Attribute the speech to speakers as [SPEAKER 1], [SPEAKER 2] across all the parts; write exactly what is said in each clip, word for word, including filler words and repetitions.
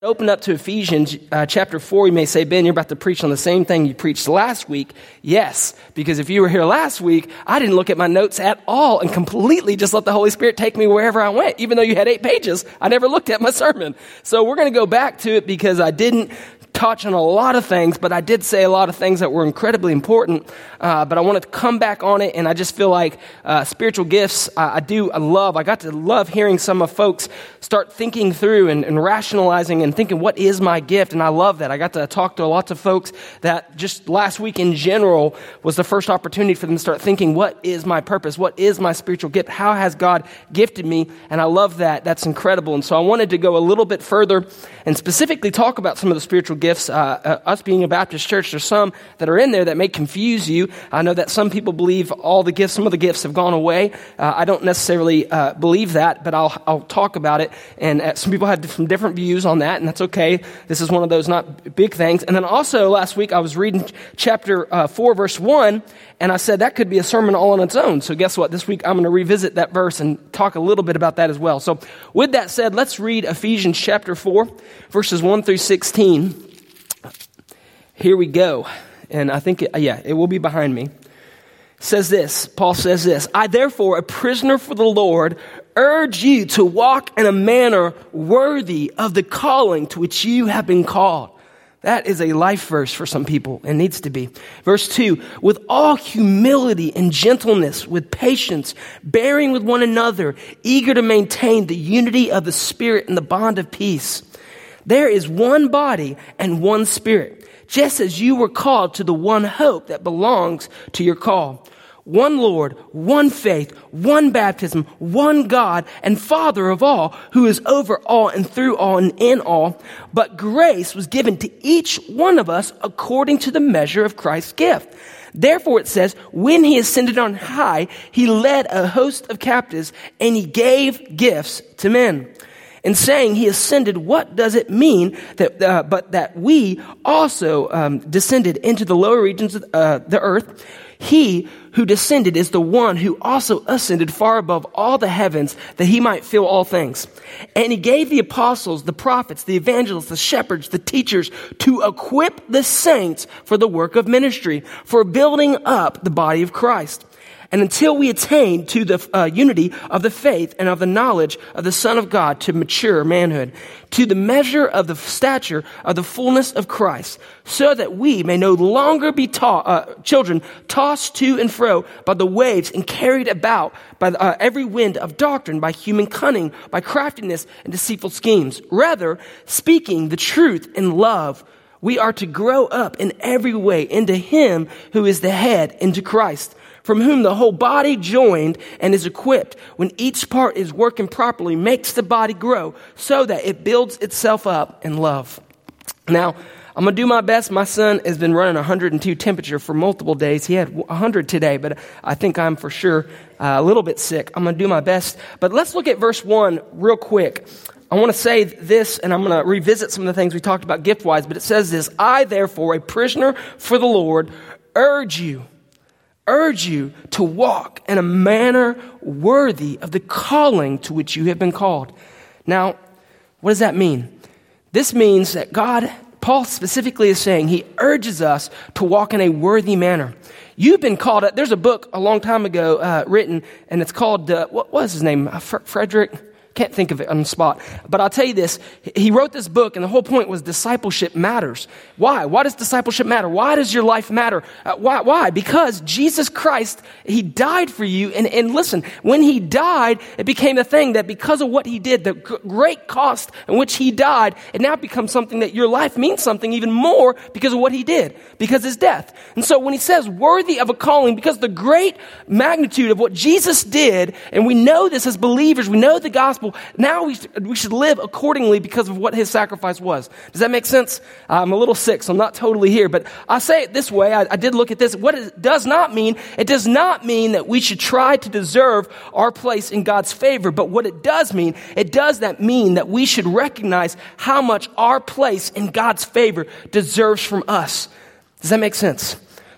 [SPEAKER 1] Open up to Ephesians uh, chapter four. You may say, Ben, you're about to preach on the same thing you preached last week. Yes, because if you were here last week, I didn't look at my notes at all and completely just let the Holy Spirit take me wherever I went. Even though you had eight pages, I never looked at my sermon. So we're going to go back to it because I didn't touch on a lot of things, but I did say a lot of things that were incredibly important. Uh, but I wanted to come back on it, and I just feel like uh, spiritual gifts, uh, I do, I love, I got to love hearing some of folks start thinking through and, and rationalizing and thinking, what is my gift? And I love that. I got to talk to lots of folks that just last week in general was the first opportunity for them to start thinking, what is my purpose? What is my spiritual gift? How has God gifted me? And I love that. That's incredible. And so I wanted to go a little bit further and specifically talk about some of the spiritual gifts. Uh, uh, us being a Baptist church, there's some that are in there that may confuse you. I know that some people believe all the gifts, some of the gifts have gone away. Uh, I don't necessarily uh, believe that, but I'll I'll talk about it. And uh, some people have some different views on that, and that's okay. This is one of those not big things. And then also last week I was reading chapter uh, four, verse one, and I said that could be a sermon all on its own. So guess what? This week I'm going to revisit that verse and talk a little bit about that as well. So with that said, let's read Ephesians chapter four, verses one through sixteen. Here we go. And I think, it, yeah, it will be behind me. It says this, Paul says this, I therefore, a prisoner for the Lord, urge you to walk in a manner worthy of the calling to which you have been called. That is a life verse for some people. It needs to be. Verse two, with all humility and gentleness, with patience, bearing with one another, eager to maintain the unity of the Spirit and the bond of peace. There is one body and one Spirit, just as you were called to the one hope that belongs to your call. One Lord, one faith, one baptism, one God and Father of all, who is over all and through all and in all. But grace was given to each one of us according to the measure of Christ's gift. Therefore it says, when he ascended on high, he led a host of captives and he gave gifts to men. In saying he ascended, what does it mean that, uh, but that we also um, descended into the lower regions of uh, the earth? He who descended is the one who also ascended far above all the heavens that he might fill all things. And he gave the apostles, the prophets, the evangelists, the shepherds, the teachers to equip the saints for the work of ministry, for building up the body of Christ. And until we attain to the uh, unity of the faith and of the knowledge of the Son of God, to mature manhood, to the measure of the stature of the fullness of Christ, so that we may no longer be ta- uh, children tossed to and fro by the waves and carried about by uh, every wind of doctrine, by human cunning, by craftiness and deceitful schemes. Rather, speaking the truth in love, we are to grow up in every way into him who is the head, into Christ, from whom the whole body joined and is equipped, when each part is working properly, makes the body grow so that it builds itself up in love. Now, I'm going to do my best. My son has been running one hundred two temperature for multiple days. He had one hundred today, but I think I'm for sure uh, a little bit sick. I'm going to do my best. But let's look at verse one real quick. I want to say this, and I'm going to revisit some of the things we talked about gift-wise, but it says this, I, therefore, a prisoner for the Lord, urge you, urge you to walk in a manner worthy of the calling to which you have been called. Now, what does that mean? This means that God, Paul specifically is saying, he urges us to walk in a worthy manner. You've been called, there's a book a long time ago uh, written, and it's called, uh, what was his name? Uh, Frederick? Can't think of it on the spot. But I'll tell you this. He wrote this book, and the whole point was discipleship matters. Why? Why does discipleship matter? Why does your life matter? Uh, why? Why? Because Jesus Christ, he died for you. And, and listen, when he died, it became a thing that because of what he did, the g- great cost in which he died, it now becomes something that your life means something even more because of what he did, because of his death. And so when he says worthy of a calling, because the great magnitude of what Jesus did, and we know this as believers, we know the gospel, now we, we should live accordingly because of what his sacrifice was. Does that make sense? I'm a little sick, so I'm not totally here, but I say it this way. I, I did look at this. What it does not mean, it does not mean that we should try to deserve our place in God's favor, but what it does mean, it does that mean that we should recognize how much our place in God's favor deserves from us. Does that make sense?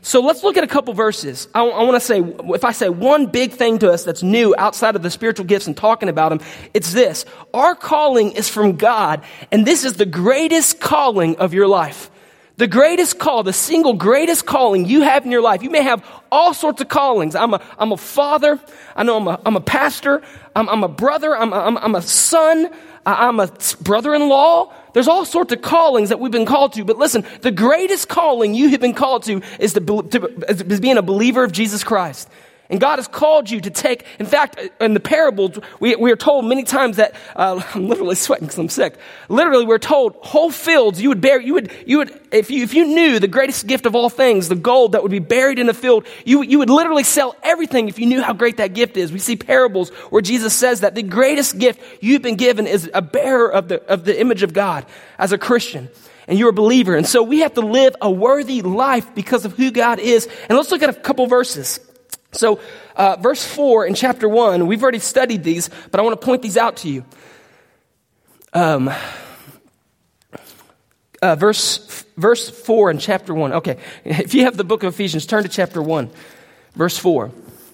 [SPEAKER 1] So let's look at a couple verses. I, I want to say, if I say one big thing to us that's new outside of the spiritual gifts and talking about them, it's this. Our calling is from God, and this is the greatest calling of your life. The greatest call, the single greatest calling you have in your life. You may have all sorts of callings. I'm a, I'm a father. I know I'm a, I'm a pastor. I'm, I'm a brother. I'm a, I'm, I'm a son. I'm a brother-in-law. There's all sorts of callings that we've been called to. But listen, the greatest calling you have been called to is, to, to, is being a believer of Jesus Christ. And God has called you to take, in fact, in the parables, we, we are told many times that, uh, I'm literally sweating because I'm sick. Literally, we're told whole fields you would bear, you would, you would, if you, if you knew the greatest gift of all things, the gold that would be buried in a field, you, you would literally sell everything if you knew how great that gift is. We see parables where Jesus says that the greatest gift you've been given is a bearer of the, of the image of God as a Christian. And you're a believer. And so we have to live a worthy life because of who God is. And let's look at a couple verses. So, uh, verse four in chapter one, we've already studied these, but I want to point these out to you. Um, uh, verse, verse four in chapter one. Okay. If you have the book of Ephesians, turn to chapter one, verse four.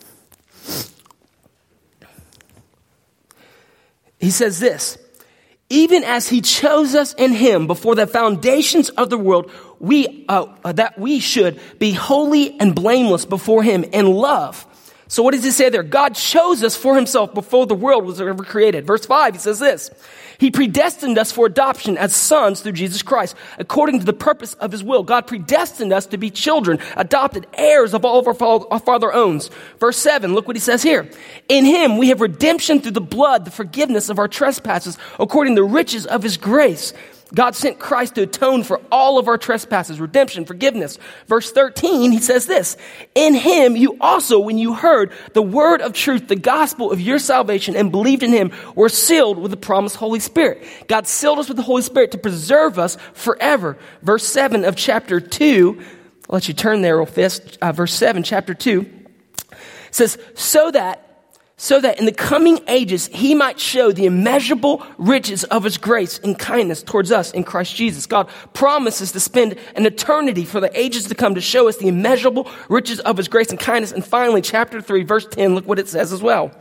[SPEAKER 1] He says this, even as he chose us in him before the foundations of the world, we uh, uh, that we should be holy and blameless before him in love. So what does he say there? God chose us for himself before the world was ever created. Verse five, he says this. He predestined us for adoption as sons through Jesus Christ, according to the purpose of his will. God predestined us to be children, adopted heirs of all of our, our Father owns. Verse seven, look what he says here. In him we have redemption through the blood, the forgiveness of our trespasses, according to the riches of his grace. God sent Christ to atone for all of our trespasses, redemption, forgiveness. Verse thirteen, he says this, in him you also, when you heard the word of truth, the gospel of your salvation, and believed in him, were sealed with the promised Holy Spirit. God sealed us with the Holy Spirit to preserve us forever. Verse seven of chapter two, I'll let you turn there real fast, uh, verse seven, chapter two, says, so that So that in the coming ages, he might show the immeasurable riches of his grace and kindness towards us in Christ Jesus. God promises to spend an eternity for the ages to come to show us the immeasurable riches of his grace and kindness. And finally, chapter three, verse ten, look what it says as well.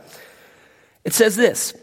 [SPEAKER 1] It says this,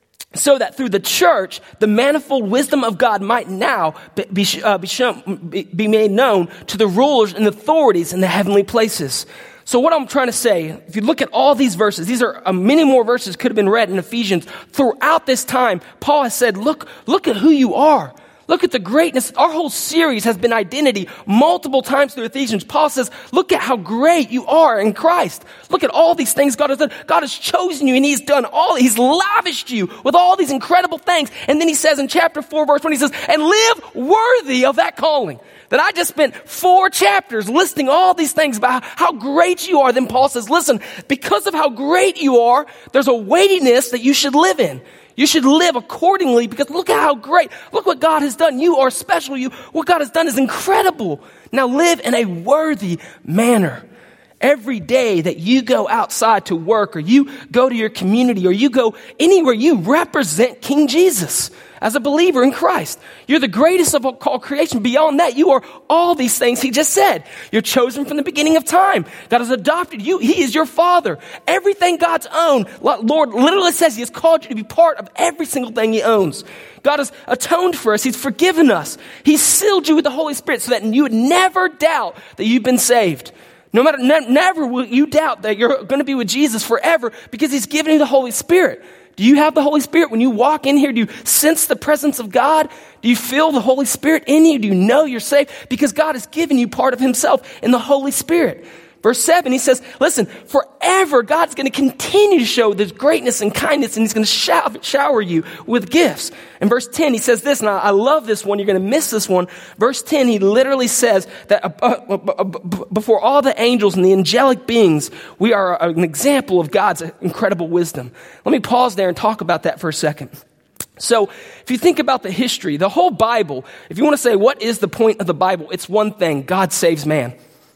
[SPEAKER 1] so that through the church, the manifold wisdom of God might now be, be, uh, be, shown, be, be made known to the rulers and authorities in the heavenly places. So what I'm trying to say, if you look at all these verses, these are uh, many more verses could have been read in Ephesians. Throughout this time, Paul has said, look, look at who you are. Look at the greatness. Our whole series has been identity multiple times through Ephesians. Paul says, look at how great you are in Christ. Look at all these things God has done. God has chosen you and he's done all, he's lavished you with all these incredible things. And then he says in chapter four, verse one, he says, and live worthy of that calling. That I just spent four chapters listing all these things about how great you are. Then Paul says, listen, because of how great you are, there's a weightiness that you should live in. You should live accordingly because look at how great, look what God has done. You are special. You, what God has done is incredible. Now live in a worthy manner. Every day that you go outside to work or you go to your community or you go anywhere, you represent King Jesus as a believer in Christ. You're the greatest of all creation. Beyond that, you are all these things he just said. You're chosen from the beginning of time. God has adopted you. He is your father. Everything God's own, Lord literally says he has called you to be part of every single thing he owns. God has atoned for us. He's forgiven us. He's sealed you with the Holy Spirit so that you would never doubt that you've been saved. No matter, ne- never will you doubt that you're going to be with Jesus forever because he's given you the Holy Spirit. Do you have the Holy Spirit? When you walk in here, do you sense the presence of God? Do you feel the Holy Spirit in you? Do you know you're saved? Because God has given you part of himself in the Holy Spirit. Verse seven, he says, listen, forever God's going to continue to show this greatness and kindness and he's going to shower, shower you with gifts. In verse ten, he says this, and I, I love this one. You're going to miss this one. Verse ten, he literally says that uh, uh, uh, before all the angels and the angelic beings, we are an example of God's incredible wisdom. Let me pause there and talk about that for a second. So if you think about the history, the whole Bible, if you want to say what is the point of the Bible, it's one thing, God saves man.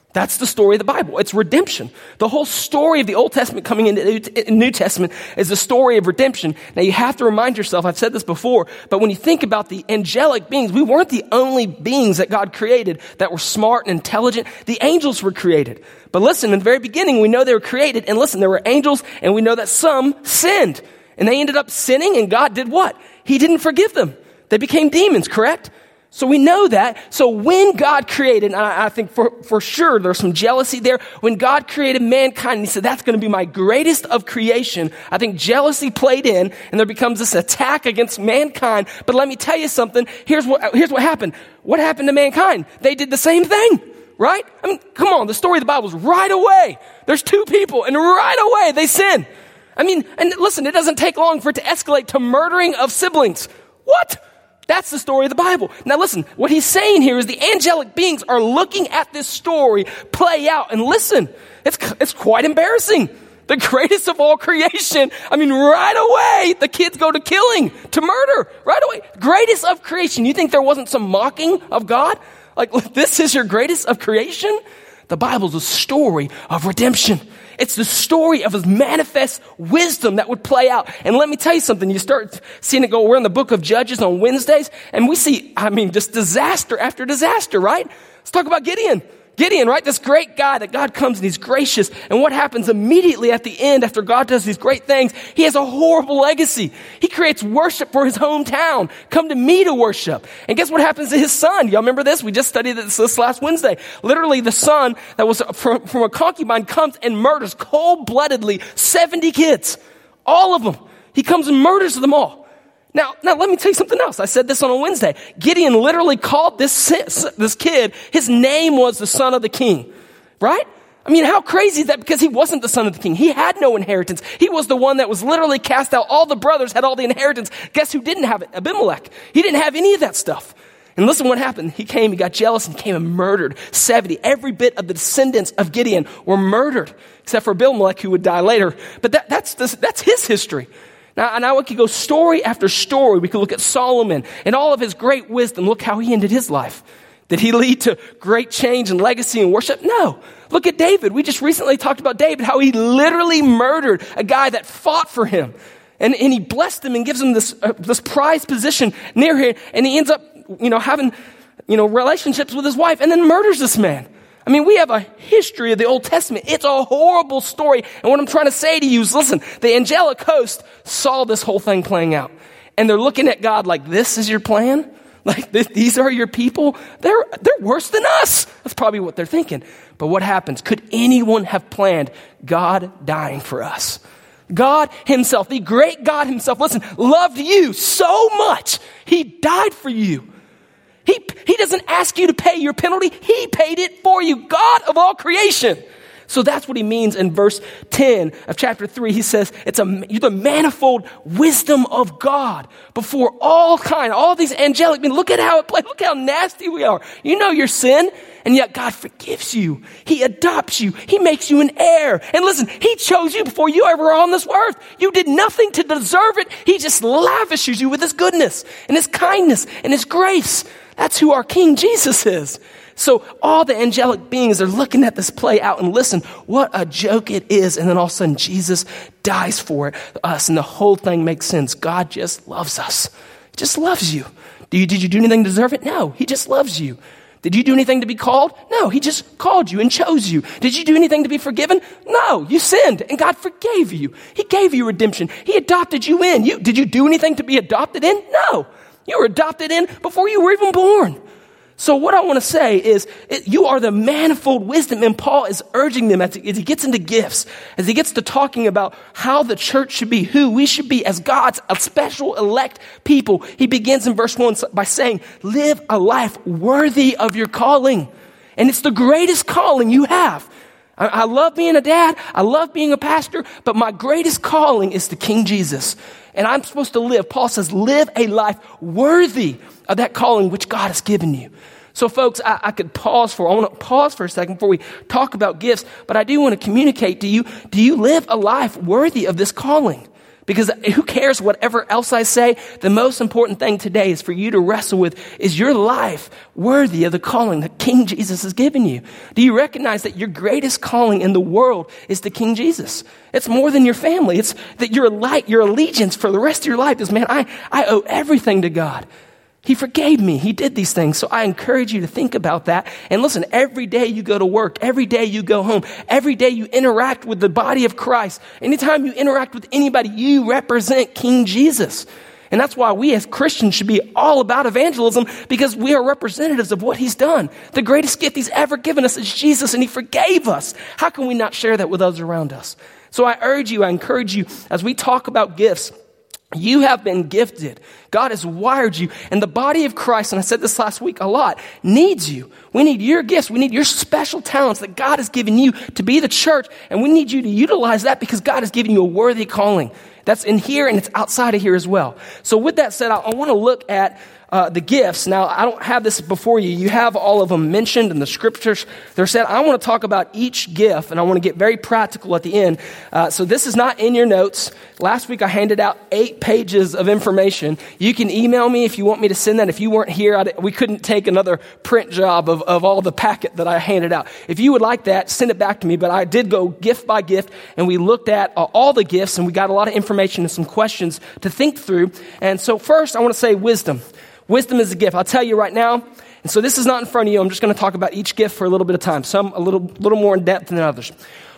[SPEAKER 1] That's the story of the Bible. It's redemption. The whole story of the Old Testament coming into the New Testament is the story of redemption. Now you have to remind yourself, I've said this before, but when you think about the angelic beings, we weren't the only beings that God created that were smart and intelligent. The angels were created. But listen, in the very beginning, we know they were created. And listen, there were angels, and we know that some sinned. And they ended up sinning, and God did what? He didn't forgive them. They became demons, correct? So we know that. So when God created, and I, I think for, for sure there's some jealousy there. When God created mankind, and he said, that's going to be my greatest of creation. I think jealousy played in, and there becomes this attack against mankind. But let me tell you something. Here's what, here's what happened. What happened to mankind? They did the same thing, right? I mean, come on. The story of the Bible is right away. There's two people, and right away they sin. I mean, and listen, it doesn't take long for it to escalate to murdering of siblings. What? That's the story of the Bible. Now listen, what he's saying here is the angelic beings are looking at this story play out. And listen, it's, it's quite embarrassing. The greatest of all creation. I mean, right away, the kids go to killing, to murder, right away. Greatest of creation. You think there wasn't some mocking of God? Like, this is your greatest of creation? The Bible's a story of redemption. It's the story of his manifest wisdom that would play out. And let me tell you something. You start seeing it go. We're in the book of Judges on Wednesdays, and we see, I mean, just disaster after disaster, right? Let's talk about Gideon. Gideon, right? This great guy that God comes and he's gracious. And what happens immediately at the end after God does these great things? He has a horrible legacy. He creates worship for his hometown. Come to me to worship. And guess what happens to his son? Y'all remember this? We just studied this, this last Wednesday. Literally the son that was from, from a concubine comes and murders cold-bloodedly seventy kids. All of them. He comes and murders them all. Now, now let me tell you something else. I said this on a Wednesday. Gideon literally called this, this kid, his name was the son of the king, right? I mean, how crazy is that? Because he wasn't the son of the king. He had no inheritance. He was the one that was literally cast out. All the brothers had all the inheritance. Guess who didn't have it? Abimelech. He didn't have any of that stuff. And listen what happened. He came, he got jealous and came and murdered seventy. Every bit of the descendants of Gideon were murdered, except for Abimelech, who would die later. But that, that's, this, that's his history. Now, now we could go story after story. We could look at Solomon and all of his great wisdom. Look how he ended his life. Did he lead to great change and legacy and worship? No. Look at David. We just recently talked about David, how he literally murdered a guy that fought for him. And, and he blessed him and gives him this, uh, this prized position near him. And he ends up, you know, having, you know, relationships with his wife and then murders this man. I mean, we have a history of the Old Testament. It's a horrible story. And what I'm trying to say to you is, listen, the angelic host saw this whole thing playing out. And they're looking at God like, this is your plan? Like, this, these are your people? They're, they're worse than us. That's probably what they're thinking. But what happens? Could anyone have planned God dying for us? God himself, the great God himself, listen, loved you so much. He died for you. He, he doesn't ask you to pay your penalty. He paid it for you. God of all creation. So that's what he means in verse ten of chapter three. He says, it's a, you're the manifold wisdom of God before all kind, all these angelic beings. Look at how it plays. Look how nasty we are. You know your sin, and yet God forgives you. He adopts you. He makes you an heir. And listen, he chose you before you ever were on this earth. You did nothing to deserve it. He just lavishes you with his goodness and his kindness and his grace. That's who our King Jesus is. So all the angelic beings are looking at this play out and listen, what a joke it is. And then all of a sudden Jesus dies for it, us, and the whole thing makes sense. God just loves us. He just loves you. Do you, did you do anything to deserve it? No, he just loves you. Did you do anything to be called? No, he just called you and chose you. Did you do anything to be forgiven? No, you sinned and God forgave you. He gave you redemption. He adopted you in. You, did you do anything to be adopted in? No, you were adopted in before you were even born. So what I want to say is it, you are the manifold wisdom, and Paul is urging them as he, as he gets into gifts, as he gets to talking about how the church should be, who we should be as God's a special elect people. He begins in verse one by saying, live a life worthy of your calling. And it's the greatest calling you have. I, I love being a dad. I love being a pastor, but my greatest calling is to King Jesus. And I'm supposed to live, Paul says, live a life worthy of that calling which God has given you. So folks, I, I could pause for, I want to pause for a second before we talk about gifts, but I do want to communicate to you, do you live a life worthy of this calling? Because who cares whatever else I say? The most important thing today is for you to wrestle with, is your life worthy of the calling that King Jesus has given you? Do you recognize that your greatest calling in the world is to King Jesus? It's more than your family. It's that your light, your allegiance for the rest of your life is, man, I, I owe everything to God. He forgave me. He did these things. So I encourage you to think about that. And listen, every day you go to work, every day you go home, every day you interact with the body of Christ, anytime you interact with anybody, you represent King Jesus. And that's why we as Christians should be all about evangelism, because we are representatives of what he's done. The greatest gift he's ever given us is Jesus, and he forgave us. How can we not share that with those around us? So I urge you, I encourage you, as we talk about gifts, you have been gifted. God has wired you. And the body of Christ, and I said this last week a lot, needs you. We need your gifts. We need your special talents that God has given you to be the church. And we need you to utilize that because God has given you a worthy calling. That's in here and it's outside of here as well. So with that said, I, I want to look at Uh, the gifts. Now, I don't have this before you. You have all of them mentioned in the scriptures. They're said. I want to talk about each gift, and I want to get very practical at the end. Uh, so this is not in your notes. Last week, I handed out eight pages of information. You can email me if you want me to send that. If you weren't here, I'd, we couldn't take another print job of, of all the packet that I handed out. If you would like that, send it back to me. But I did go gift by gift, and we looked at uh, all the gifts, and we got a lot of information and some questions to think through. And so first, I want to say wisdom. Wisdom is a gift. I'll tell you right now. And so this is not in front of you. I'm just going to talk about each gift for a little bit of time. Some a little, little more in depth than others.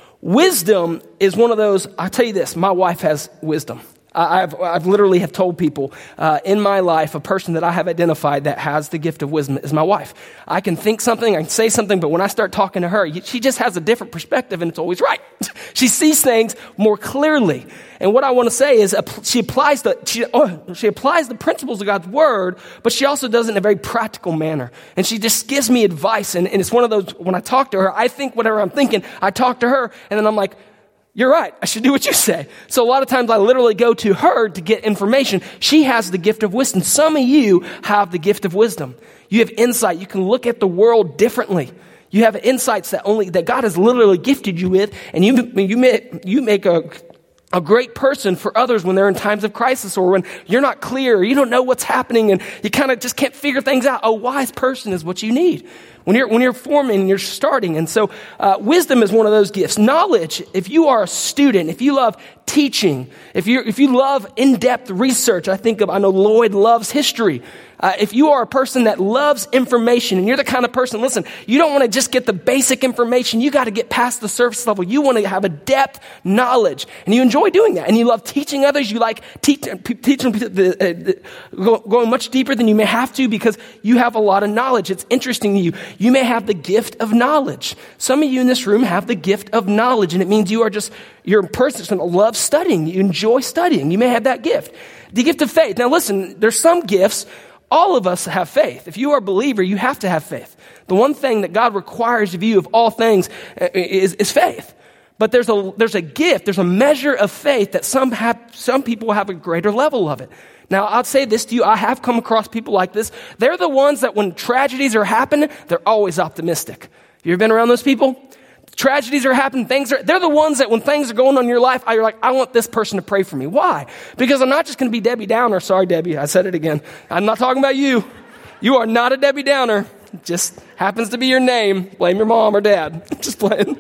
[SPEAKER 1] Wisdom is one of those. I'll tell you this. My wife has wisdom. I've, I've literally have told people uh, in my life, a person that I have identified that has the gift of wisdom is my wife. I can think something, I can say something, but when I start talking to her, she just has a different perspective and it's always right. She sees things more clearly. And what I want to say is uh, she applies the she, oh, she applies the principles of God's word, but she also does it in a very practical manner. And she just gives me advice. And, and it's one of those, when I talk to her, I think whatever I'm thinking, I talk to her, and then I'm like, you're right. I should do what you say. So a lot of times I literally go to her to get information. She has the gift of wisdom. Some of you have the gift of wisdom. You have insight. You can look at the world differently. You have insights that only that God has literally gifted you with, and you you make you make a a great person for others when they're in times of crisis or when you're not clear, or you don't know what's happening, and you kind of just can't figure things out. A wise person is what you need when you're when you're forming and you're starting. And so uh, wisdom is one of those gifts. Knowledge, if you are a student, if you love teaching, if you if you love in-depth research, I think of, I know Lloyd loves history. Uh, if you are a person that loves information and you're the kind of person, listen, you don't want to just get the basic information. You got to get past the surface level. You want to have a depth knowledge, and you enjoy doing that. And you love teaching others. You like teach, teaching the, the, the, going much deeper than you may have to because you have a lot of knowledge. It's interesting to you. You may have the gift of knowledge. Some of you in this room have the gift of knowledge, and it means you are just, you're a person that loves studying. You enjoy studying. You may have that gift. The gift of faith. Now listen, there's some gifts. All of us have faith. If you are a believer, you have to have faith. The one thing that God requires of you of all things is, is faith. But there's a there's a gift, there's a measure of faith that some have, some people have a greater level of it. Now, I'll say this to you. I have come across people like this. They're the ones that when tragedies are happening, they're always optimistic. You ever been around those people? Tragedies are happening, things are, they're the ones that when things are going on in your life, you're like, I want this person to pray for me. Why? Because I'm not just going to be Debbie Downer. Sorry, Debbie, I said it again. I'm not talking about you. You are not a Debbie Downer. It just happens to be your name. Blame your mom or dad. Just playing.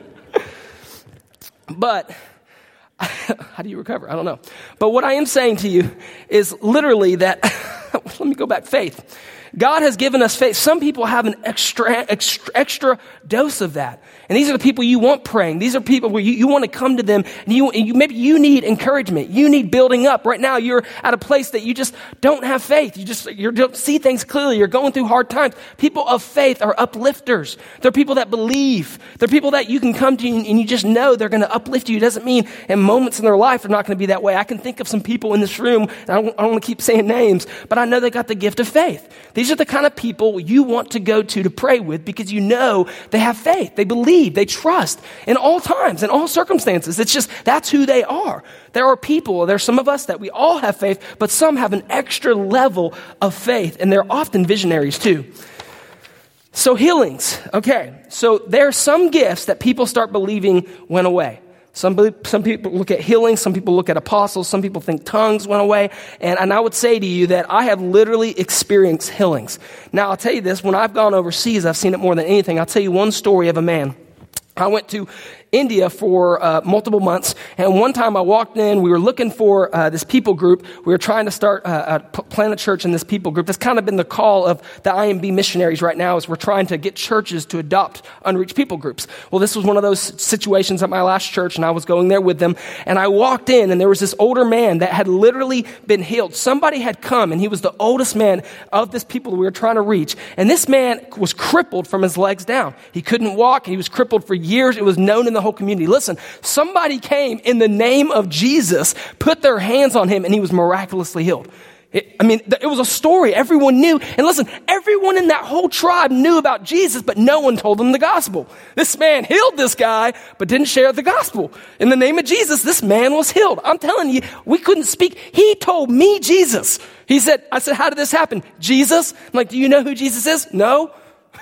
[SPEAKER 1] But how do you recover? I don't know. But what I am saying to you is literally that, let me go back, faith. God has given us faith. Some people have an extra, extra, extra dose of that. And these are the people you want praying. These are people where you, you want to come to them, and you, and you maybe you need encouragement. You need building up. Right now, you're at a place that you just don't have faith. You just you don't see things clearly. You're going through hard times. People of faith are uplifters. They're people that believe. They're people that you can come to, and you just know they're going to uplift you. It doesn't mean in moments in their life they're not going to be that way. I can think of some people in this room, and I don't, I don't want to keep saying names, but I know they got the gift of faith. These are the kind of people you want to go to to pray with because you know they have faith. They believe. They trust in all times, in all circumstances. It's just, that's who they are. There are people, there's some of us that we all have faith, but some have an extra level of faith, and they're often visionaries too. So healings, okay. So there are some gifts that people start believing went away. Some, some people look at healing, some people look at apostles, some people think tongues went away. And, and I would say to you that I have literally experienced healings. Now, I'll tell you this, when I've gone overseas, I've seen it more than anything. I'll tell you one story of a man. I went to India for uh, multiple months, and one time I walked in, we were looking for uh, this people group. We were trying to start uh, a plant a church in this people group. That's kind of been the call of the I M B missionaries right now, is we're trying to get churches to adopt unreached people groups. Well, this was one of those situations at my last church, and I was going there with them, and I walked in, and there was this older man that had literally been healed. Somebody had come, and he was the oldest man of this people that we were trying to reach, and this man was crippled from his legs down. He couldn't walk, and he was crippled for years. It was known in the whole community. Listen, somebody came in the name of Jesus, put their hands on him, and he was miraculously healed. It, I mean, it was a story everyone knew. And listen, everyone in that whole tribe knew about Jesus, but no one told them the gospel. This man healed this guy, but didn't share the gospel. In the name of Jesus, this man was healed. I'm telling you, we couldn't speak. He told me Jesus. He said, I said, how did this happen? Jesus? I'm like, do you know who Jesus is? No.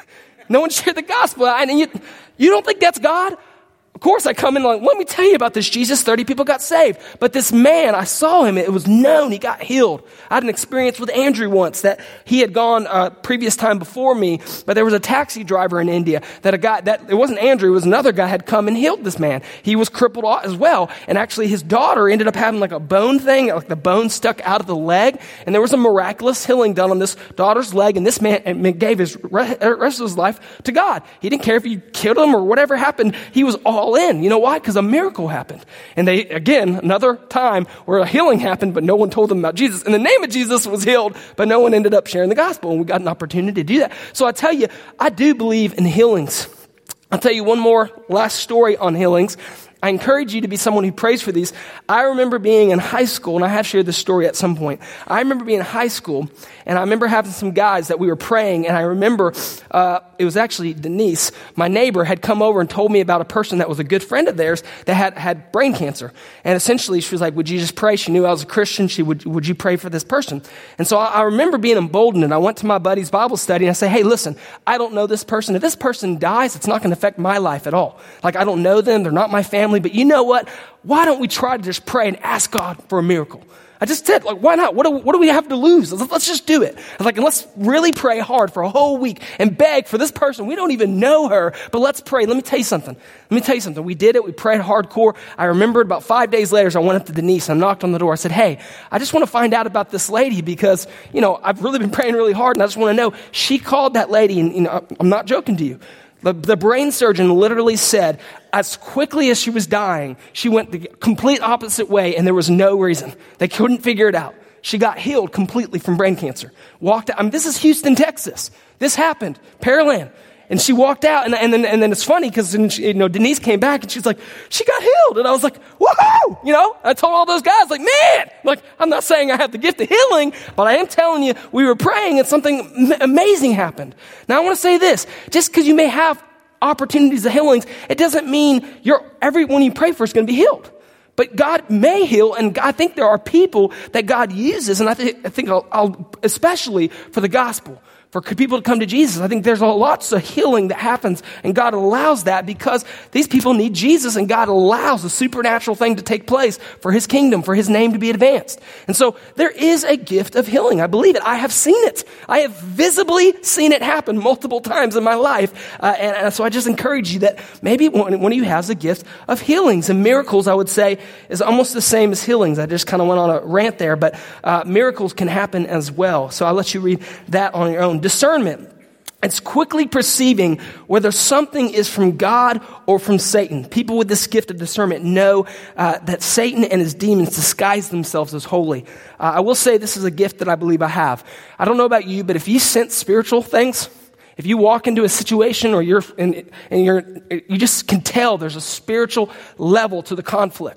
[SPEAKER 1] No one shared the gospel. And you, you don't think that's God? Of course, I come in like, let me tell you about this Jesus. thirty people got saved. But this man, I saw him. It was known. He got healed. I had an experience with Andrew once that he had gone uh, previous time before me, but there was a taxi driver in India that a guy, that it wasn't Andrew, it was another guy had come and healed this man. He was crippled as well. And actually his daughter ended up having like a bone thing, like the bone stuck out of the leg. And there was a miraculous healing done on this daughter's leg. And this man gave his rest of his life to God. He didn't care if you killed him or whatever happened. He was all in. You know why? Because a miracle happened. And they, again, another time where a healing happened, but no one told them about Jesus. And the name of Jesus was healed, but no one ended up sharing the gospel. And we got an opportunity to do that. So I tell you, I do believe in healings. I'll tell you one more last story on healings. I encourage you to be someone who prays for these. I remember being in high school, and I have shared this story at some point. I remember being in high school, and I remember having some guys that we were praying, and I remember uh, it was actually Denise, my neighbor, had come over and told me about a person that was a good friend of theirs that had, had brain cancer. And essentially, she was like, would you just pray? She knew I was a Christian. She would, would you pray for this person? And so I, I remember being emboldened, and I went to my buddy's Bible study, and I said, hey, listen, I don't know this person. If this person dies, it's not going to affect my life at all. Like, I don't know them. They're not my family. But you know what? Why don't we try to just pray and ask God for a miracle? I just said, like, why not? What do, what do we have to lose? Let's, let's just do it. I was like, and let's really pray hard for a whole week and beg for this person. We don't even know her, but let's pray. Let me tell you something. Let me tell you something. We did it. We prayed hardcore. I remembered about five days later, so I went up to Denise and I knocked on the door. I said, hey, I just want to find out about this lady because, you know, I've really been praying really hard and I just want to know. She called that lady, and, you know, I'm not joking to you. The, the brain surgeon literally said, as quickly as she was dying, she went the complete opposite way, and there was no reason. They couldn't figure it out. She got healed completely from brain cancer. Walked out. I mean, this is Houston, Texas. This happened. Pearland. And she walked out, and, and then and then it's funny because you know Denise came back and she's like, she got healed, and I was like, woohoo! You know, I told all those guys, like, man, like I'm not saying I have the gift of healing, but I am telling you, we were praying and something amazing happened. Now I want to say this: just because you may have opportunities of healings, it doesn't mean you're everyone you pray for is going to be healed. But God may heal, and I think there are people that God uses, and I, th- I think I'll, I'll especially for the gospel. For people to come to Jesus. I think there's lots of healing that happens, and God allows that because these people need Jesus, and God allows a supernatural thing to take place for his kingdom, for his name to be advanced. And so there is a gift of healing. I believe it. I have seen it. I have visibly seen it happen multiple times in my life. Uh, and, and so I just encourage you that maybe one, one of you has a gift of healings. And miracles, I would say, is almost the same as healings. I just kind of went on a rant there, but uh, miracles can happen as well. So I'll let you read that on your own. Discernment. It's quickly perceiving whether something is from God or from Satan. People with this gift of discernment know uh, that Satan and his demons disguise themselves as holy. Uh, I will say this is a gift that I believe I have. I don't know about you, but if you sense spiritual things, if you walk into a situation or you're and, and you're you just can tell there's a spiritual level to the conflict.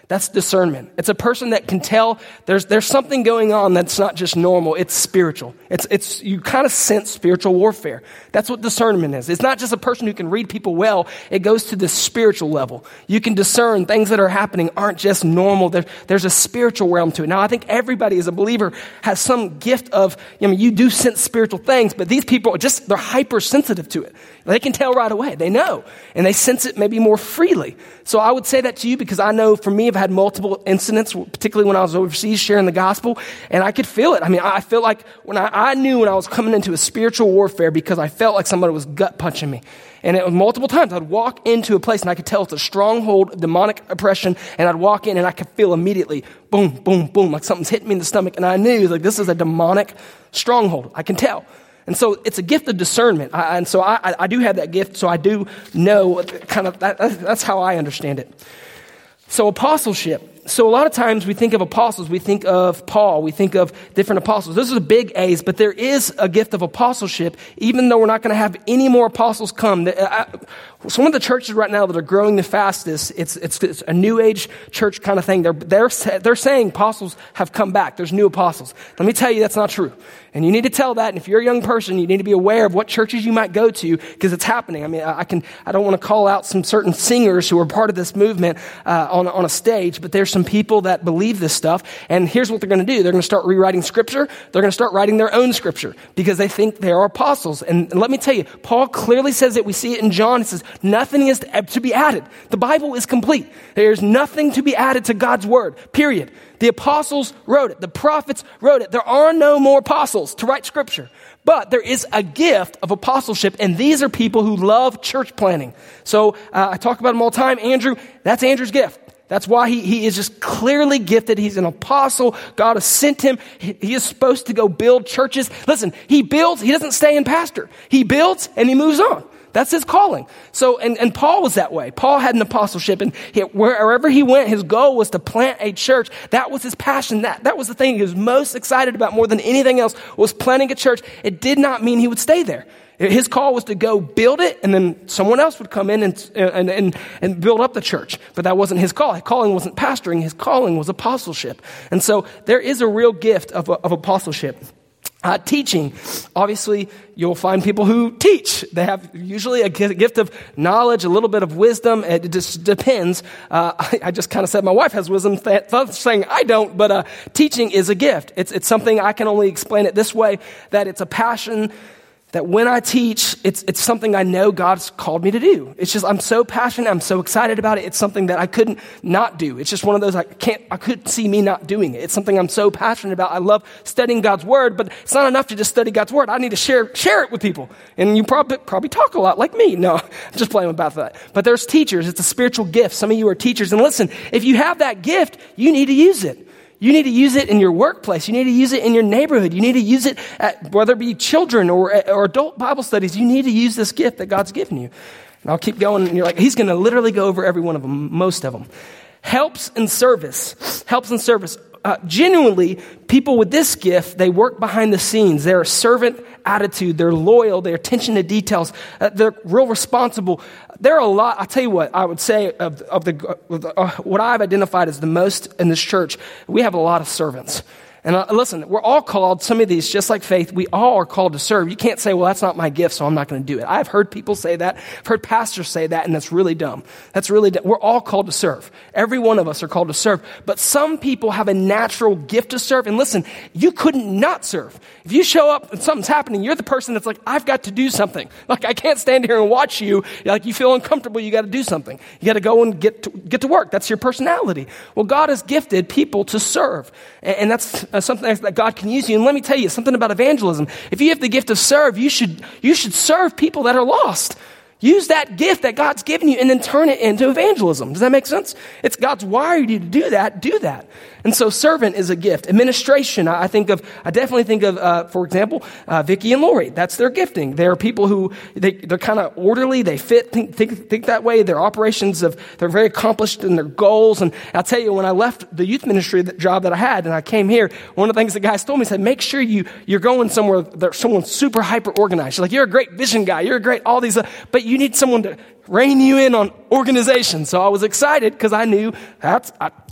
[SPEAKER 1] That's discernment. It's a person that can tell there's there's something going on that's not just normal. It's spiritual. It's it's you kind of sense spiritual warfare. That's what discernment is. It's not just a person who can read people well. It goes to the spiritual level. You can discern things that are happening aren't just normal. There, there's a spiritual realm to it. Now, I think everybody as a believer has some gift of, I mean, you do sense spiritual things, but these people are just, they're hypersensitive to it. They can tell right away. They know. And they sense it maybe more freely. So I would say that to you because I know for me, I've had multiple incidents, particularly when I was overseas sharing the gospel, and I could feel it. I mean, I feel like when I, I knew when I was coming into a spiritual warfare because I felt like somebody was gut punching me. And it was multiple times I'd walk into a place and I could tell it's a stronghold of demonic oppression, and I'd walk in and I could feel immediately, boom, boom, boom, like something's hitting me in the stomach. And I knew like this is a demonic stronghold. I can tell. And so it's a gift of discernment. I, and so I, I do have that gift. So I do know kind of that, that's how I understand it. So apostleship. So a lot of times we think of apostles, we think of Paul, we think of different apostles. Those are the big A's, but there is a gift of apostleship, even though we're not going to have any more apostles come. Some of the churches right now that are growing the fastest, it's, it's, it's a new age church kind of thing. They're, they're, they're saying apostles have come back. There's new apostles. Let me tell you, that's not true. And you need to tell that. And if you're a young person, you need to be aware of what churches you might go to because it's happening. I mean, I can, I don't want to call out some certain singers who are part of this movement uh, on, on a stage, but there's some people that believe this stuff. And here's what they're going to do. They're going to start rewriting scripture. They're going to start writing their own scripture because they think they are apostles. And, and let me tell you, Paul clearly says it. We see it in John. It says, nothing is to be added. The Bible is complete. There's nothing to be added to God's word, period. The apostles wrote it. The prophets wrote it. There are no more apostles to write scripture. But there is a gift of apostleship, and these are people who love church planning. So uh, I talk about them all the time. Andrew, that's Andrew's gift. That's why he, he is just clearly gifted. He's an apostle. God has sent him. He, he is supposed to go build churches. Listen, he builds. He doesn't stay in pastor. He builds and he moves on. That's his calling. So, and, and Paul was that way. Paul had an apostleship, and he, wherever he went, his goal was to plant a church. That was his passion. That, that was the thing he was most excited about more than anything else, was planting a church. It did not mean he would stay there. His call was to go build it, and then someone else would come in and, and, and, and build up the church. But that wasn't his call. His calling wasn't pastoring. His calling was apostleship. And so there is a real gift of, of apostleship. Uh, teaching, obviously, you'll find people who teach. They have usually a gift of knowledge, a little bit of wisdom. It just depends. Uh, I, I just kind of said my wife has wisdom, th- saying I don't, but uh, teaching is a gift. It's, it's something I can only explain it this way, that it's a passion that when I teach, it's it's something I know God's called me to do. It's just, I'm so passionate. I'm so excited about it. It's something that I couldn't not do. It's just one of those, I can't, I couldn't see me not doing it. It's something I'm so passionate about. I love studying God's word, but it's not enough to just study God's word. I need to share, share it with people. And you probably, probably talk a lot like me. No, I'm just playing about that. But there's teachers. It's a spiritual gift. Some of you are teachers. And listen, if you have that gift, you need to use it. You need to use it in your workplace. You need to use it in your neighborhood. You need to use it at, whether it be children or, or adult Bible studies. You need to use this gift that God's given you. And I'll keep going. And you're like, he's going to literally go over every one of them, most of them. Helps and service. Helps and service. Uh, genuinely, people with this gift, they work behind the scenes. They're a servant attitude. They're loyal. They're attention to details. Uh, they're real responsible. There are a lot, I'll tell you what, I would say of, of the, uh, what I've identified as the most in this church, we have a lot of servants. And uh, listen, we're all called, some of these, just like faith, we all are called to serve. You can't say, well, that's not my gift, so I'm not going to do it. I've heard people say that. I've heard pastors say that, and that's really dumb. That's really dumb. We're all called to serve. Every one of us are called to serve. But some people have a natural gift to serve. And listen, you couldn't not serve. If you show up and something's happening, you're the person that's like, I've got to do something. Like, I can't stand here and watch you. Like, you feel uncomfortable, you got to do something. You got to go and get to, get to work. That's your personality. Well, God has gifted people to serve. And, and that's uh, something that God can use you. And let me tell you something about evangelism. If you have the gift to serve, you should, you should serve people that are lost. Use that gift that God's given you and then turn it into evangelism. Does that make sense? It's God's wired you to do that. Do that. And so servant is a gift. Administration, I think of, I definitely think of, uh, for example, uh, Vicky and Lori. That's their gifting. They're people who, they, they're kind of orderly. They fit, think, think, think that way. Their operations of, they're very accomplished in their goals. And I'll tell you, when I left the youth ministry that job that I had and I came here, one of the things the guys told me, said, make sure you, you're going somewhere that someone's super hyper organized. You're like, you're a great vision guy. You're a great, all these, uh, but you need someone to rein you in on organization. So I was excited because I knew that's, I,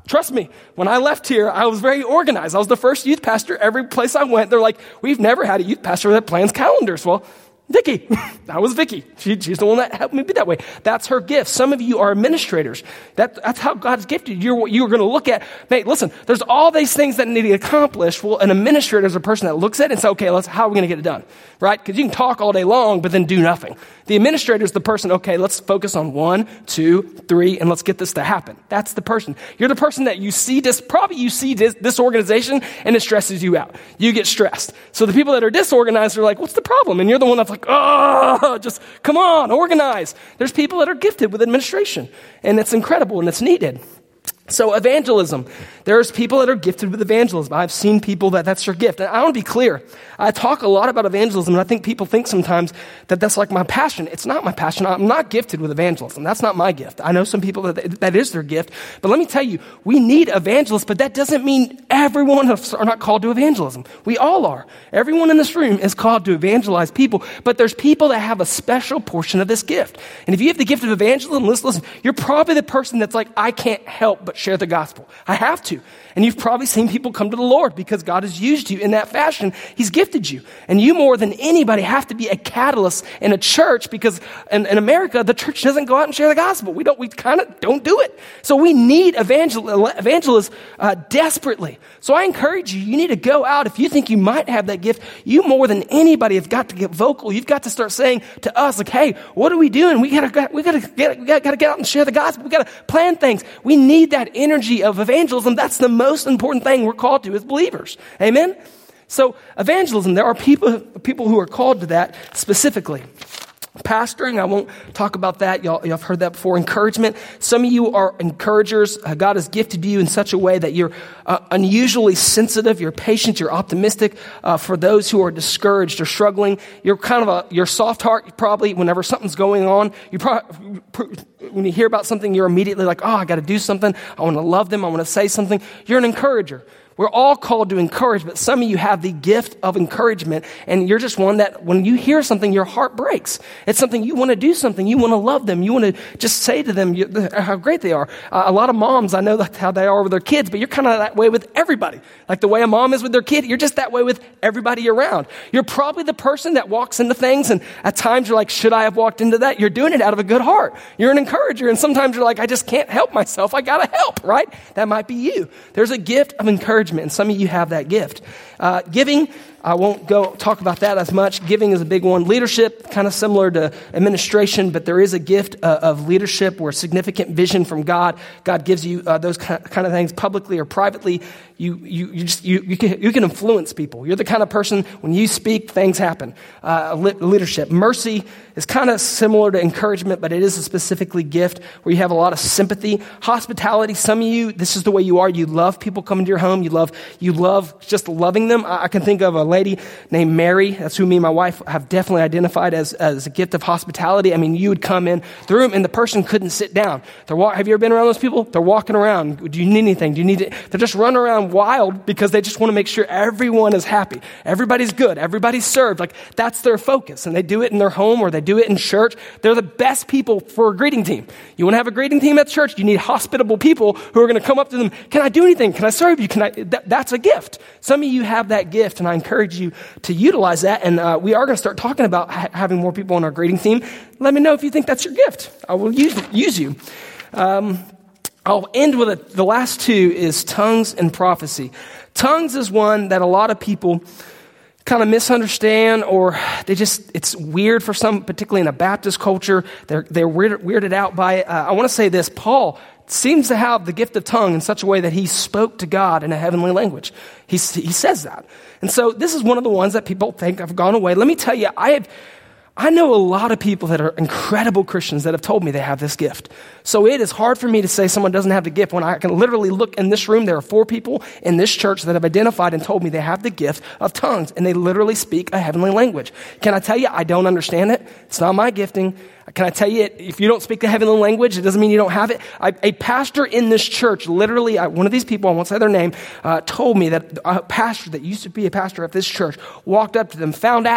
[SPEAKER 1] Trust me, when I left here, I was very organized. I was the first youth pastor. Every place I went, they're like, we've never had a youth pastor that plans calendars. Well, Vicky, that was Vicky. She, she's the one that helped me be that way. That's her gift. Some of you are administrators. That, that's how God's gifted you. You're, you're going to look at, hey, listen, there's all these things that need to be accomplished. Well, an administrator is a person that looks at it and says, okay, let's, how are we going to get it done? Right? Because you can talk all day long, but then do nothing. The administrator is the person, okay, let's focus on one, two, three, and let's get this to happen. That's the person. You're the person that you see this, probably you see this, this organization and it stresses you out. You get stressed. So the people that are disorganized are like, what's the problem? And you're the one that's like, oh, just come on, organize. There's people that are gifted with administration, and it's incredible and it's needed. So evangelism, there's people that are gifted with evangelism. I've seen people that that's their gift. And I want to be clear. I talk a lot about evangelism, and I think people think sometimes that that's like my passion. It's not my passion. I'm not gifted with evangelism. That's not my gift. I know some people that that is their gift. But let me tell you, we need evangelists, but that doesn't mean everyone are not called to evangelism. We all are. Everyone in this room is called to evangelize people, but there's people that have a special portion of this gift. And if you have the gift of evangelism, listen, listen, you're probably the person that's like, I can't help but share the gospel. I have to. And you've probably seen people come to the Lord because God has used you in that fashion. He's gifted you. And you more than anybody have to be a catalyst in a church because in, in America, the church doesn't go out and share the gospel. We don't, we kind of don't do it. So we need evangel- evangelists uh, desperately. So I encourage you, you need to go out. If you think you might have that gift, you more than anybody have got to get vocal. You've got to start saying to us, like, hey, what are we doing? We gotta, we gotta get, we gotta, gotta get out and share the gospel. We gotta plan things. We need that energy of evangelism. That's the most important thing we're called to as believers. Amen? So evangelism, there are people, people who are called to that specifically. Pastoring, I won't talk about that. Y'all, y'all have heard that before. Encouragement. Some of you are encouragers. Uh, God has gifted you in such a way that you're uh, unusually sensitive, you're patient, you're optimistic. Uh, for those who are discouraged or struggling, you're kind of a, you're soft heart probably whenever something's going on. You probably, when you hear about something, you're immediately like, oh, I got to do something. I want to love them. I want to say something. You're an encourager. We're all called to encourage, but some of you have the gift of encouragement, and you're just one that when you hear something, your heart breaks. It's something you want to do something. You want to love them. You want to just say to them you, how great they are. Uh, a lot of moms, I know that's how they are with their kids, but you're kind of that way with everybody. Like the way a mom is with their kid, you're just that way with everybody around. You're probably the person that walks into things, and at times you're like, should I have walked into that? You're doing it out of a good heart. You're an encourager, and sometimes you're like, I just can't help myself. I got to help, right? That might be you. There's a gift of encouragement. And some of you have that gift. Uh, giving, I won't go talk about that as much. Giving is a big one. Leadership, kind of similar to administration, but there is a gift uh, of leadership where significant vision from God. God gives you uh, those kind of things publicly or privately. You you you just you you can, you can influence people. You're the kind of person when you speak, things happen. Uh, leadership, mercy is kind of similar to encouragement, but it is a specifically gift where you have a lot of sympathy. Hospitality, some of you, this is the way you are. You love people coming to your home. You love you love just loving them. I, I can think of a lady named Mary. That's who me and my wife have definitely identified as as a gift of hospitality. I mean, you would come in the room and the person couldn't sit down. They're wa- have you ever been around those people? They're walking around. Do you need anything? Do you need it? They're just running around wild because they just want to make sure everyone is happy. Everybody's good. Everybody's served. Like that's their focus. And they do it in their home or they do it in church. They're the best people for a greeting team. You want to have a greeting team at church? You need hospitable people who are going to come up to them. Can I do anything? Can I serve you? Can I? That, that's a gift. Some of you have that gift, and I encourage you to utilize that. And uh, we are going to start talking about ha- having more people on our greeting team. Let me know if you think that's your gift. I will use use you. Um, I'll end with it. The last two is tongues and prophecy. Tongues is one that a lot of people kind of misunderstand, or they just, it's weird for some, particularly in a Baptist culture. They're, they're weird, weirded out by it. Uh, I want to say this. Paul seems to have the gift of tongue in such a way that he spoke to God in a heavenly language. He, he says that. And so this is one of the ones that people think have gone away. Let me tell you, I have, I know a lot of people that are incredible Christians that have told me they have this gift. So it is hard for me to say someone doesn't have the gift when I can literally look in this room. There are four people in this church that have identified and told me they have the gift of tongues, and they literally speak a heavenly language. Can I tell you, I don't understand it. It's not my gifting. Can I tell you, if you don't speak the heavenly language, it doesn't mean you don't have it. I, a pastor in this church, literally, I, one of these people, I won't say their name, uh, told me that a pastor that used to be a pastor at this church walked up to them, found out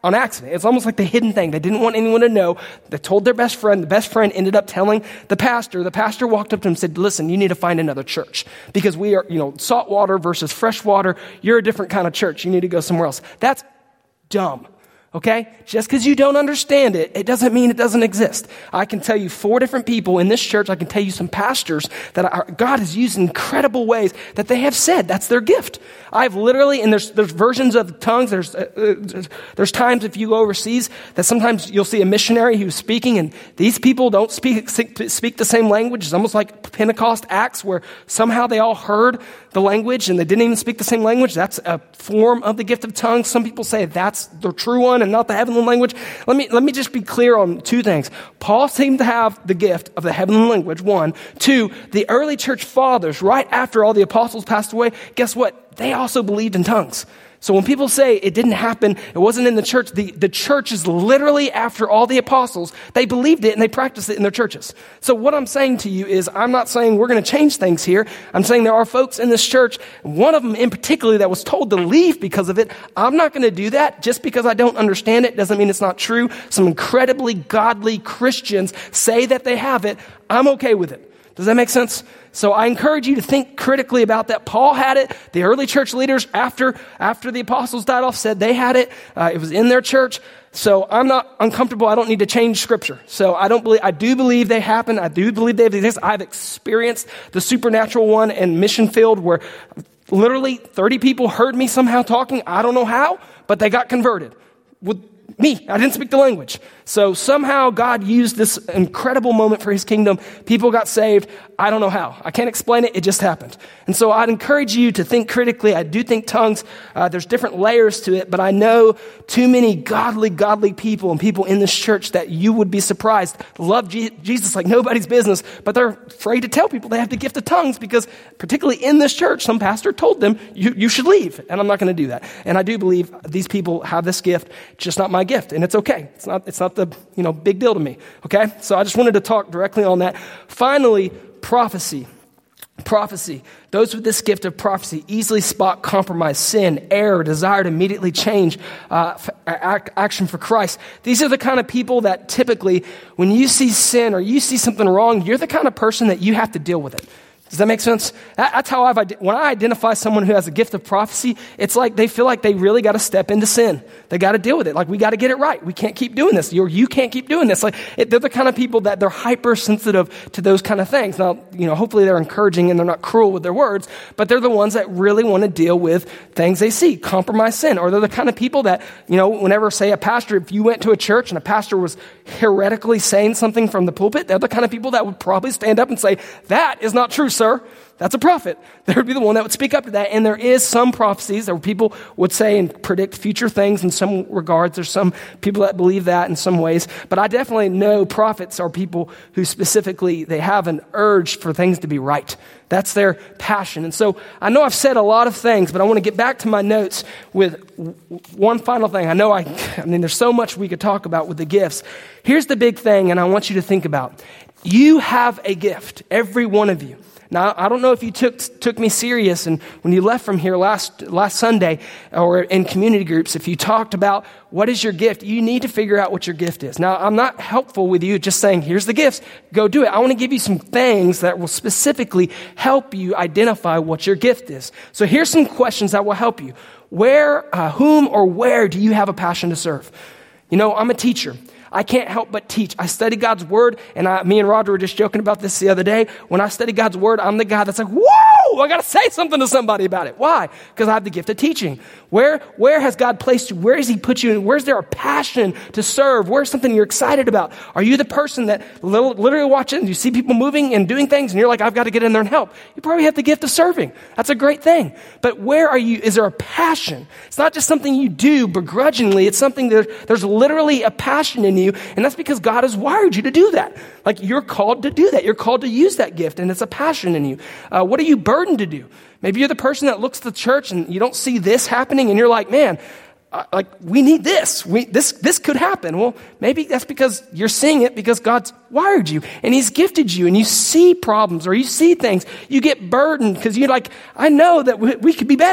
[SPEAKER 1] on accident. It's almost like the hidden thing. They didn't want anyone to know. They told their best friend. The best friend ended up telling the pastor. The pastor walked up to him and said, listen, you need to find another church because we are, you know, salt water versus fresh water. You're a different kind of church. You need to go somewhere else. That's dumb. Okay? Just because you don't understand it, it doesn't mean it doesn't exist. I can tell you four different people in this church. I can tell you some pastors that are, God has used in incredible ways that they have said that's their gift. I've literally, and there's there's versions of tongues. There's uh, there's times if you go overseas that sometimes you'll see a missionary who's speaking, and these people don't speak speak the same language. It's almost like Pentecost Acts, where somehow they all heard the language and they didn't even speak the same language. That's a form of the gift of tongues. Some people say that's the true one and not the heavenly language. Let me let me just be clear on two things. Paul seemed to have the gift of the heavenly language, one. Two, the early church fathers, right after all the apostles passed away, guess what? They also believed in tongues. So when people say it didn't happen, it wasn't in the church, the, the church is literally after all the apostles, they believed it and they practiced it in their churches. So what I'm saying to you is I'm not saying we're going to change things here. I'm saying there are folks in this church, one of them in particular that was told to leave because of it. I'm not going to do that. Just because I don't understand it doesn't mean it's not true. Some incredibly godly Christians say that they have it. I'm okay with it. Does that make sense? So I encourage you to think critically about that. Paul had it. The early church leaders after after the apostles died off said they had it. Uh, it was in their church. So I'm not uncomfortable. I don't need to change scripture. So I don't believe, I do believe they happen. I do believe they exist. I've experienced the supernatural one in Mission Field where literally thirty people heard me somehow talking. I don't know how, but they got converted with me. I didn't speak the language. So somehow God used this incredible moment for his kingdom. People got saved. I don't know how. I can't explain it. It just happened. And so I'd encourage you to think critically. I do think tongues, uh, there's different layers to it, but I know too many godly, godly people and people in this church that you would be surprised, love G- Jesus like nobody's business, but they're afraid to tell people they have the gift of tongues because particularly in this church, some pastor told them, you, you should leave. And I'm not going to do that. And I do believe these people have this gift, just not my gift. And it's okay. It's not, it's not the, you know, big deal to me. Okay. So I just wanted to talk directly on that. Finally, prophecy. Prophecy. Those with this gift of prophecy easily spot compromise, sin, error, desire to immediately change uh, f- action for Christ. These are the kind of people that typically, when you see sin or you see something wrong, you're the kind of person that you have to deal with it. Does that make sense? That's how I've, when I identify someone who has a gift of prophecy, it's like they feel like they really got to step into sin. They got to deal with it. Like, we got to get it right. We can't keep doing this. Or you can't keep doing this. Like, it, they're the kind of people that they're hypersensitive to those kind of things. Now, you know, hopefully they're encouraging and they're not cruel with their words, but they're the ones that really want to deal with things they see, compromise sin. Or they're the kind of people that, you know, whenever, say, a pastor, if you went to a church and a pastor was heretically saying something from the pulpit, they're the kind of people that would probably stand up and say, that is not true, sir. That's a prophet. There would be the one that would speak up to that. And there is some prophecies that people would say and predict future things in some regards. There's some people that believe that in some ways. But I definitely know prophets are people who specifically, they have an urge for things to be right. That's their passion. And so I know I've said a lot of things, but I want to get back to my notes with one final thing. I know I, I mean, there's so much we could talk about with the gifts. Here's the big thing, and I want you to think about. You have a gift, every one of you. Now, I don't know if you took took me serious, and when you left from here last last Sunday or in community groups, if you talked about what is your gift, you need to figure out what your gift is. Now, I'm not helpful with you just saying, here's the gifts, go do it. I want to give you some things that will specifically help you identify what your gift is. So here's some questions that will help you. Where, uh, whom or where do you have a passion to serve? You know, I'm a teacher. I can't help but teach. I study God's word, and I, me and Roger were just joking about this the other day. When I study God's word, I'm the guy that's like, whoa, I got to say something to somebody about it. Why? Because I have the gift of teaching. Where, where has God placed you? Where has he put you in? Where's there a passion to serve? Where's something you're excited about? Are you the person that literally watching, you see people moving and doing things, and you're like, I've got to get in there and help? You probably have the gift of serving. That's a great thing. But where are you? Is there a passion? It's not just something you do begrudgingly. It's something that there's literally a passion in you. And that's because God has wired you to do that. Like, you're called to do that. You're called to use that gift, and it's a passion in you. Uh, what are you burdened to do? Maybe you're the person that looks at the church and you don't see this happening, and you're like, man, uh, like, we need this. We, this, this could happen. Well, maybe that's because you're seeing it because God's wired you and he's gifted you, and you see problems or you see things. You get burdened because you're like, I know that we, we could be better.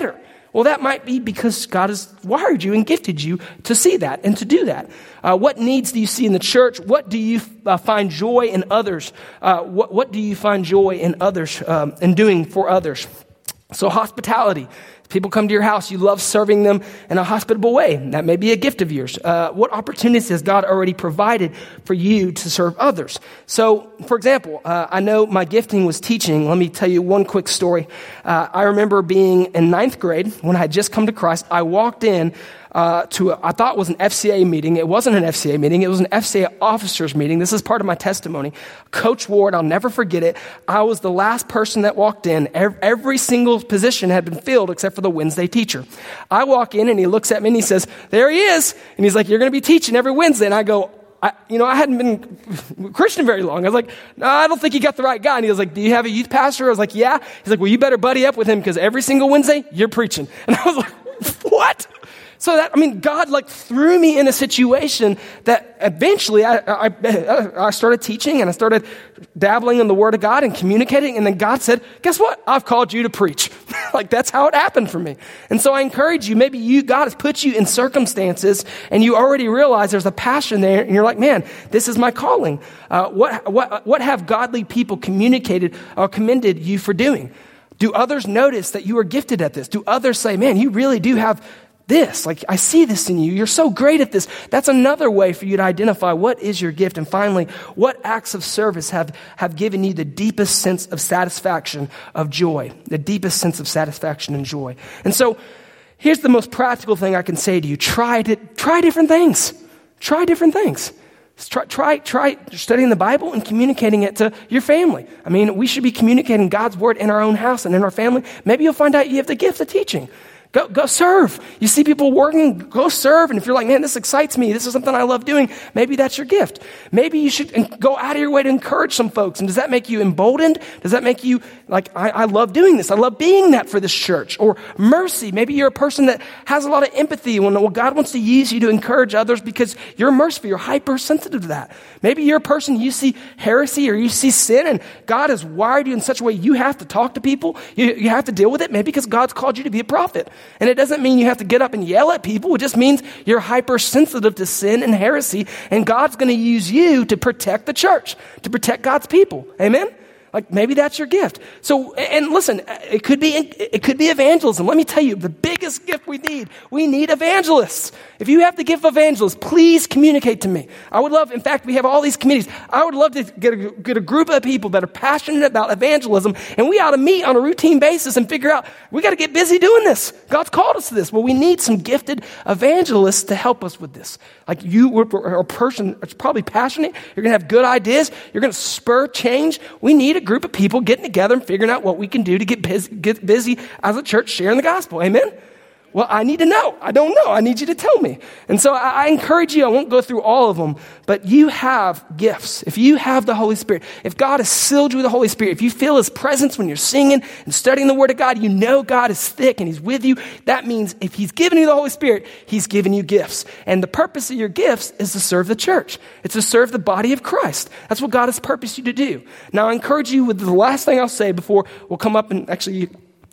[SPEAKER 1] Well, that might be because God has wired you and gifted you to see that and to do that. Uh, what needs do you see in the church? What do you uh, find joy in others? Uh, what, what do you find joy in others, um, in doing for others? So hospitality. People come to your house, you love serving them in a hospitable way. That may be a gift of yours. Uh, what opportunities has God already provided for you to serve others? So, for example, uh, I know my gifting was teaching. Let me tell you one quick story. Uh, I remember being in ninth grade when I had just come to Christ. I walked in Uh, to a, I thought it was an F C A meeting. It wasn't an F C A meeting. It was an F C A officers meeting. This is part of my testimony. Coach Ward, I'll never forget it. I was the last person that walked in. Every, every single position had been filled except for the Wednesday teacher. I walk in and he looks at me and he says, there he is. And he's like, you're going to be teaching every Wednesday. And I go, I, you know, I hadn't been Christian very long. I was like, no, I don't think you got the right guy. And he was like, do you have a youth pastor? I was like, yeah. He's like, well, you better buddy up with him because every single Wednesday you're preaching. And I was like, what? So that, I mean, God like threw me in a situation that eventually I, I, I started teaching and I started dabbling in the Word of God and communicating. And then God said, guess what? I've called you to preach. Like that's how it happened for me. And so I encourage you, maybe you, God has put you in circumstances and you already realize there's a passion there and you're like, man, this is my calling. Uh, what, what, what have godly people communicated or commended you for doing? Do others notice that you are gifted at this? Do others say, man, you really do have this, like I see this in you. You're so great at this. That's another way for you to identify what is your gift. And finally, what acts of service have, have given you the deepest sense of satisfaction, of joy, the deepest sense of satisfaction and joy. And so here's the most practical thing I can say to you. Try to try different things. Try different things. Try, try, try studying the Bible and communicating it to your family. I mean, we should be communicating God's word in our own house and in our family. Maybe you'll find out you have the gift of teaching. Go, go serve. You see people working, go serve. And if you're like, man, this excites me. This is something I love doing. Maybe that's your gift. Maybe you should go out of your way to encourage some folks. And does that make you emboldened? Does that make you like, I, I love doing this. I love being that for this church. Or mercy. Maybe you're a person that has a lot of empathy when well, God wants to use you to encourage others because you're merciful. You're hypersensitive to that. Maybe you're a person, you see heresy or you see sin and God has wired you in such a way you have to talk to people. You, you have to deal with it. Maybe because God's called you to be a prophet. And it doesn't mean you have to get up and yell at people. It just means you're hypersensitive to sin and heresy, and God's going to use you to protect the church, to protect God's people. Amen? Like maybe that's your gift. So, and listen, it could be, it could be evangelism. Let me tell you, the biggest gift we need, we need evangelists. If you have the gift of evangelist, please communicate to me. I would love, in fact, we have all these committees. I would love to get a, get a group of people that are passionate about evangelism, and we ought to meet on a routine basis and figure out, we got to get busy doing this. God's called us to this. Well, we need some gifted evangelists to help us with this. Like you are a person that's probably passionate. You're going to have good ideas. You're going to spur change. We need a group of people getting together and figuring out what we can do to get busy, get busy as a church sharing the gospel. Amen? Well, I need to know. I don't know. I need you to tell me. And so I, I encourage you, I won't go through all of them, but you have gifts. If you have the Holy Spirit, if God has sealed you with the Holy Spirit, if you feel his presence when you're singing and studying the Word of God, you know God is thick and he's with you. That means if he's given you the Holy Spirit, he's given you gifts. And the purpose of your gifts is to serve the church. It's to serve the body of Christ. That's what God has purposed you to do. Now, I encourage you with the last thing I'll say before we'll come up and actually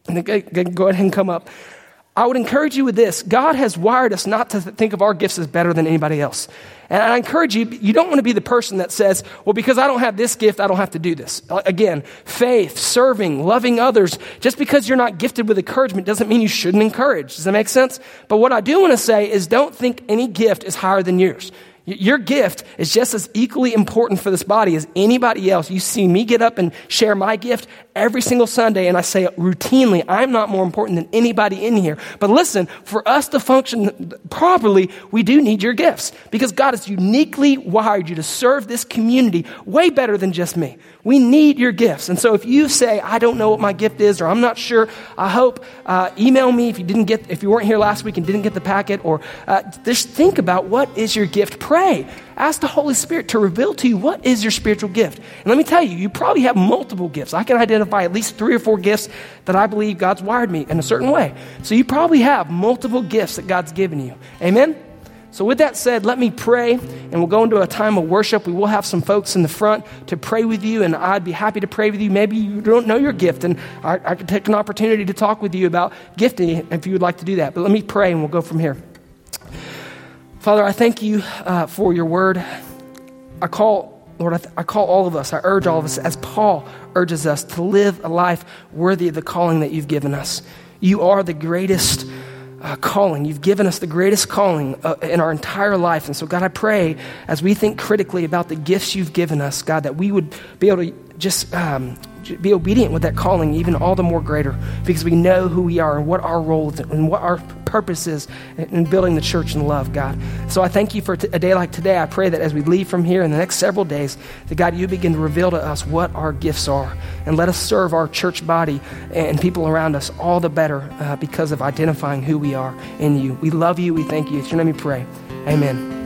[SPEAKER 1] go ahead and come up. I would encourage you with this. God has wired us not to think of our gifts as better than anybody else. And I encourage you, you don't want to be the person that says, well, because I don't have this gift, I don't have to do this. Again, faith, serving, loving others. Just because you're not gifted with encouragement doesn't mean you shouldn't encourage. Does that make sense? But what I do want to say is don't think any gift is higher than yours. Your gift is just as equally important for this body as anybody else. You see me get up and share my gift every single Sunday, and I say routinely, I'm not more important than anybody in here. But listen, for us to function properly, we do need your gifts because God has uniquely wired you to serve this community way better than just me. We need your gifts. And so if you say, I don't know what my gift is, or I'm not sure, I hope, uh, email me if you didn't get, if you weren't here last week and didn't get the packet, or uh, just think about what is your gift. Pray. Ask the Holy Spirit to reveal to you what is your spiritual gift. And let me tell you, you probably have multiple gifts. I can identify at least three or four gifts that I believe God's wired me in a certain way. So you probably have multiple gifts that God's given you. Amen? So with that said, let me pray, and we'll go into a time of worship. We will have some folks in the front to pray with you, and I'd be happy to pray with you. Maybe you don't know your gift, and I, I could take an opportunity to talk with you about gifting if you would like to do that. But let me pray, and we'll go from here. Father, I thank you uh, for your word. I call, Lord, I, th- I call all of us, I urge all of us, as Paul urges us, to live a life worthy of the calling that you've given us. You are the greatest Uh, calling. You've given us the greatest calling uh, in our entire life. And so, God, I pray as we think critically about the gifts you've given us, God, that we would be able to just um, be obedient with that calling even all the more greater, because we know who we are and what our role is and what our purpose is in building the church in love, God. So I thank you for t- a day like today. I pray that as we leave from here in the next several days, that God, you begin to reveal to us what our gifts are, and let us serve our church body and people around us all the better uh, because of identifying who we are in you. We love you. We thank you. It's your name we pray. Amen.